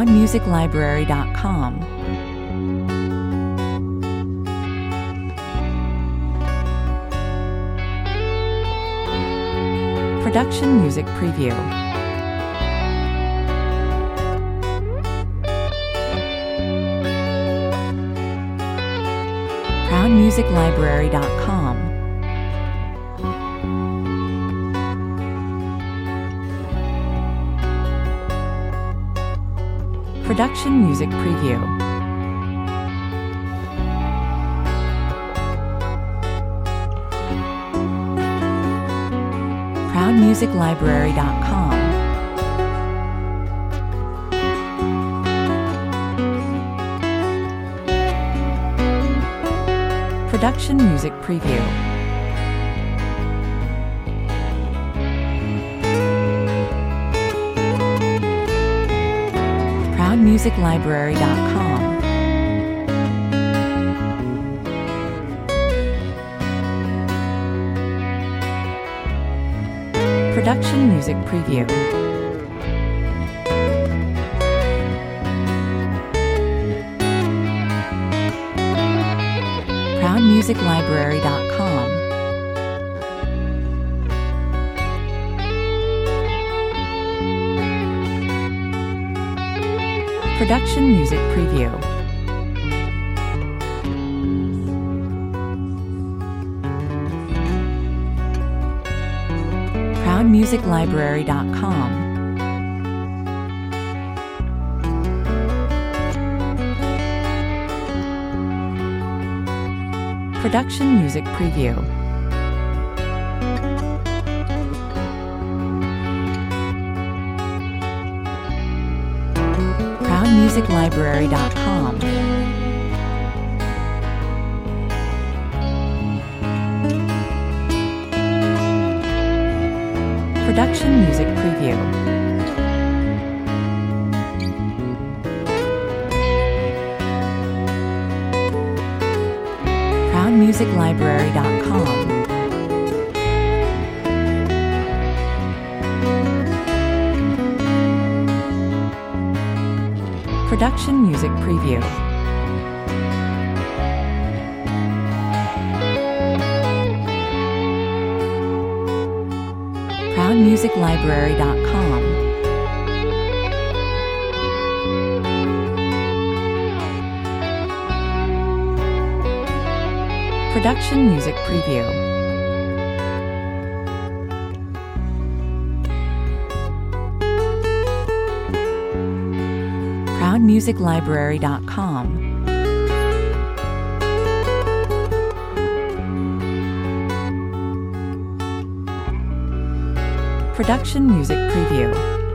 ProudMusicLibrary.com. Production Music Preview. ProudMusicLibrary.com. Production Music Preview. ProudMusicLibrary.com. Production Music Preview. ProudMusicLibrary.com. Production Music Preview. ProudMusicLibrary.com. Production Music Preview. ProudMusicLibrary.com. Production Music Preview. ProudMusicLibrary.com. Production Music Preview. ProudMusicLibrary.com. Production Music Preview. ProudMusicLibrary.com. Production Music Preview. ProudMusicLibrary.com. Production Music Preview.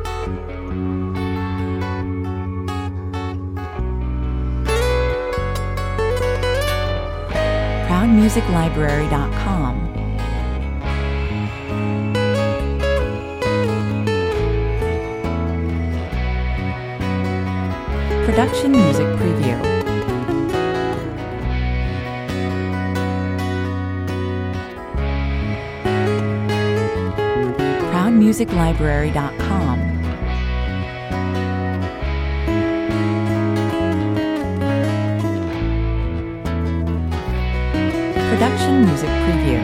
ProudMusicLibrary.com. Production Music Preview. ProudMusicLibrary.com. Production Music Preview.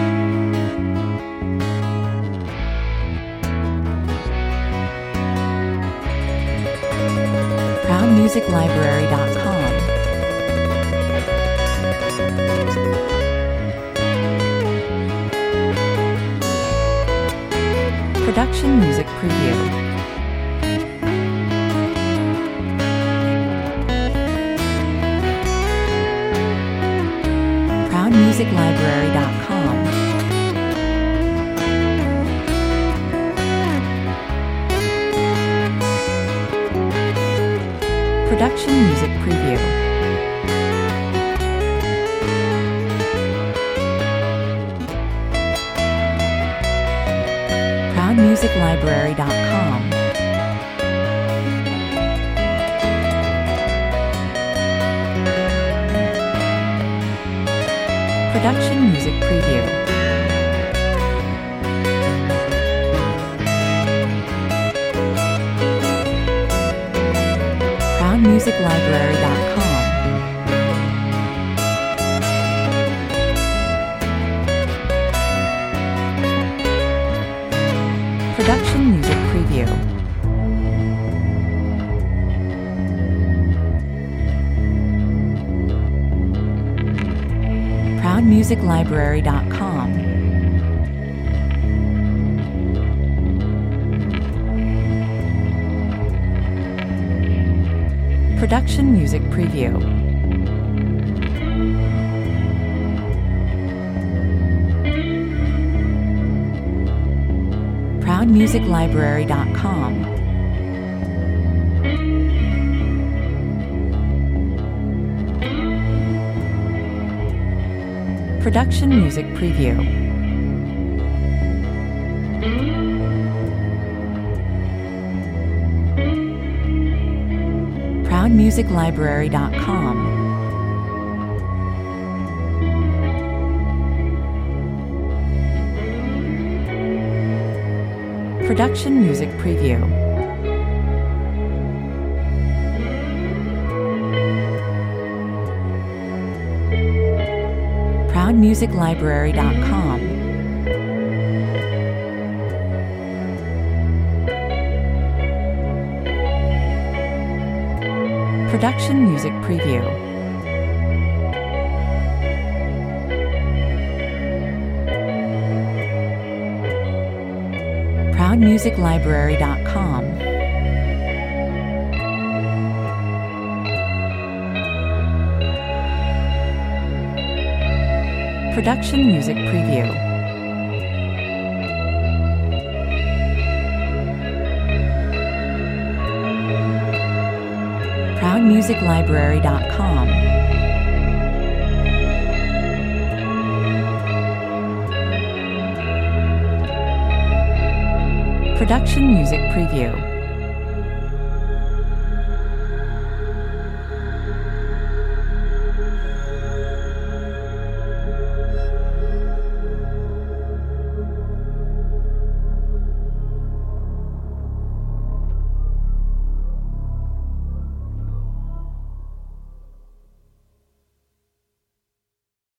ProudMusicLibrary.com. Production Music Preview. ProudMusicLibrary.com. Production Music Preview. ProudMusicLibrary.com. Production Music Preview. ProudMusicLibrary.com. Production Music Preview. ProudMusicLibrary.com. Production Music Preview. ProudMusicLibrary.com. Production Music Preview. ProudMusicLibrary.com. Production Music Preview. ProudMusicLibrary.com. Production Music Preview. ProudMusicLibrary.com. Production Music Preview. ProudMusicLibrary.com. Production Music Preview.